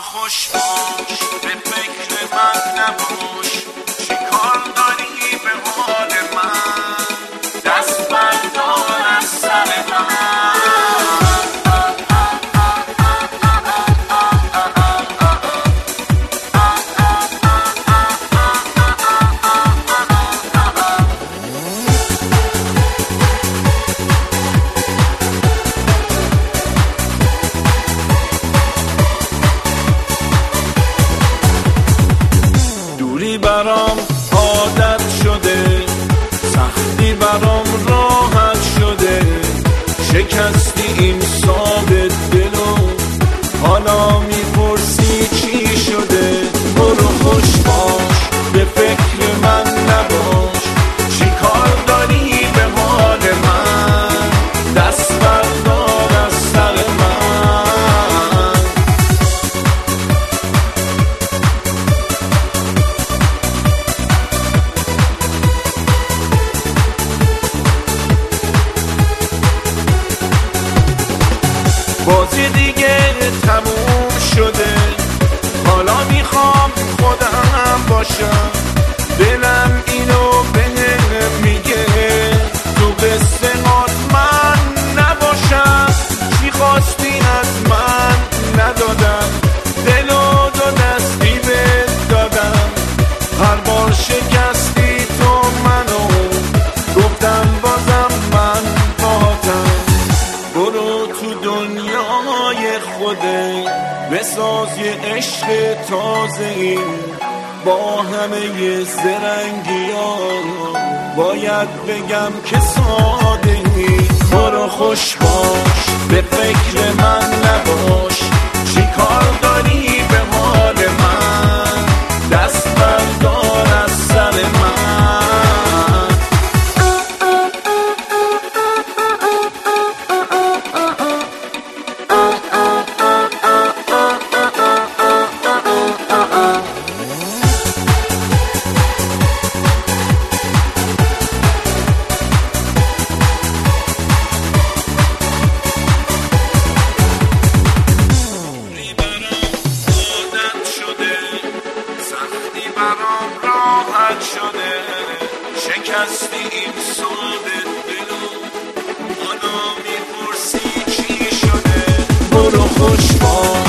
خوش باش، به فکر من نباش، چی کار داری به حال من؟ دست بردار از سر من. برام عادت شده، سختی برام راحت شده، شکستی این ثابت دلو، حالا میپرسی چی شده؟ برو خوش باش، به فکر من نباش، چی کار داری به حال من؟ دست بردار از سر من. بازی دیگه تموم شده، حالا میخوام خودم باشم، دلم اینو بهم میگه، تو قصه من نباشم. چی خواستی از من ندادم، دلو دو دستی بهت دادم، هر بار شکستی تو منو، گفتم بازم من باهاتم. برو تو دنیای خودت بساز یه عشق تازه، با همه زرنگی ها باید بگم که ساده. برو خوش باش، به فکر من نباش، چی کار داری به حال من؟ دست بردار از سر من. برام راحت شده، شکستی این ثابت دلو، حالا میپرسی چی شده؟ برو خوش باش،